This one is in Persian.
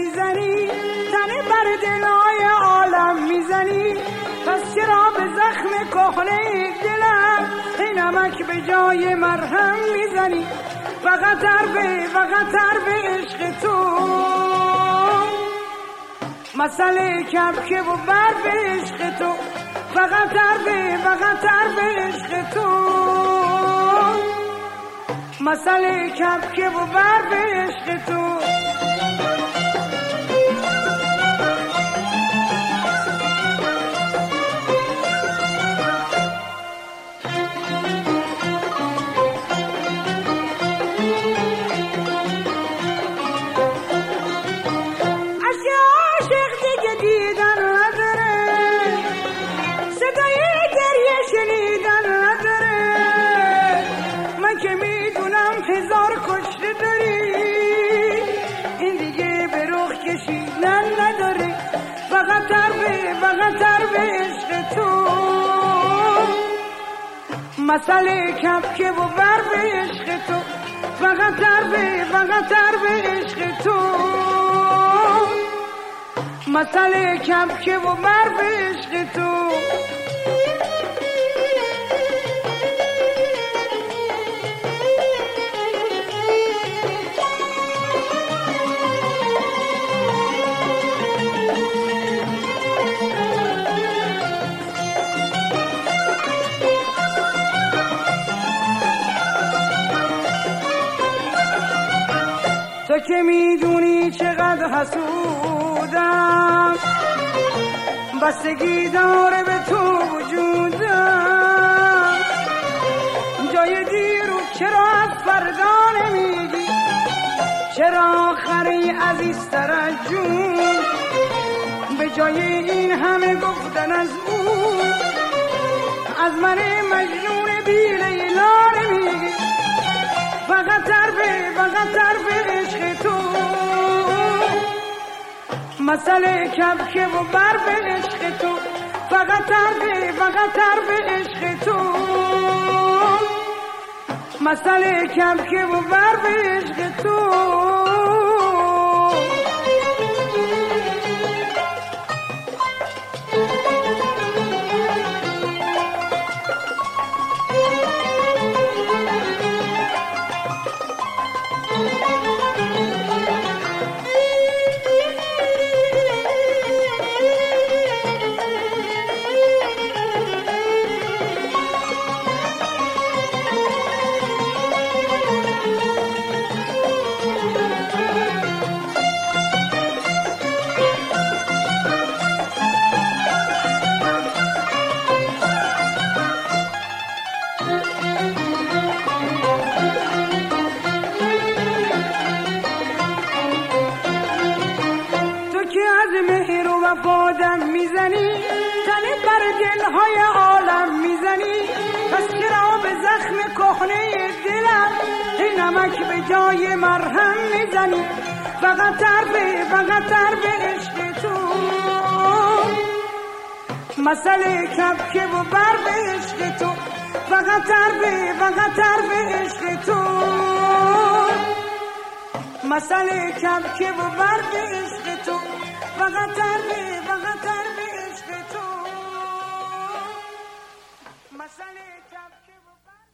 میزنی، تنه بر دلای عالم میزنی، پس چرا به زخم کهنه دلم ای نمک به جای مرهم میزنی؟ فقط تر به عشق تو، مسئله کبکه و بر به عشق تو، فقط تر به عشق تو، مسئله کبکه و بر به عشق تو. هزار کشته داری این دیگه به رخ کشیدن نداره، فقط تر به عشق تو، مسئله کبکه و بر به عشق تو، فقط تر به عشق تو، مسئله کبکه و بر به عشق تو. تو که میدونی چقدر حسودم، بستگی داره به تو وجودم، جای دیرو چرا از فردا نمیگی؟ چرا آخری عزیزتر از جون؟ به جای این همه گفتن از او، از من مجنون بی لیلا نمیگی؟ فقط تر به عشق تو، مسئله کبکه و بر به عشق تو، فقط تر به عشق تو، مسئله کبکه و بر به عشق تو. مهر و وفادم میزنی، تنه بر دلهای عالم میزنی، پس چرا به زخم کهنه دلم ای نمک به جای مرهم میزنی؟ فقط تر به عشق تو، مسئله کبکه و بر به عشق تو، فقط تر به عشق تو، مسئله کبکه و بر به عشق تو، فقط تر به عشق تو، مسئله کبکه و بر